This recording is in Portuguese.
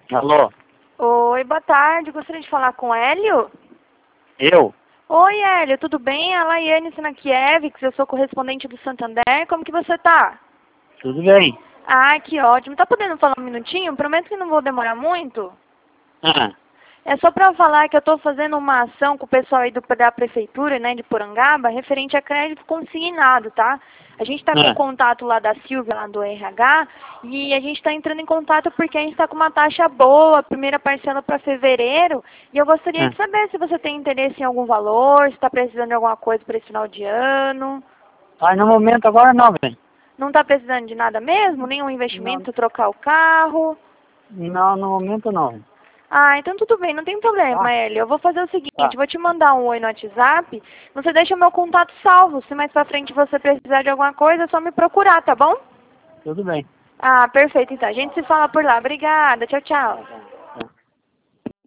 Alô? Oi, boa tarde. Gostaria de falar com o Hélio? Eu? Oi, Hélio, tudo bem? A Laiane Sinakiewicz, eu sou correspondente do Santander. Como que você tá? Tudo bem. Ah, que ótimo. Tá podendo falar um minutinho? Prometo que não vou demorar muito. Ah, É só para falar que eu estou fazendo uma ação com o pessoal aí da prefeitura, né, de Porangaba, referente a crédito consignado, tá? A gente está com o contato lá da Silvia, lá do RH, e a gente está entrando em contato porque a gente está com uma taxa boa, primeira parcela para fevereiro, e eu gostaria de saber se você tem interesse em algum valor, se está precisando de alguma coisa para esse final de ano. no momento agora não, velho. Não está precisando de nada mesmo? Nenhum investimento, trocar o carro? Não, no momento não, velho. Ah, então tudo bem, não tem problema, Hélio. Eu vou fazer o seguinte, vou te mandar um oi no WhatsApp, você deixa o meu contato salvo. Se mais pra frente você precisar de alguma coisa, é só me procurar, tá bom? Tudo bem. Ah, perfeito, então. A gente se fala por lá. Obrigada, tchau, tchau.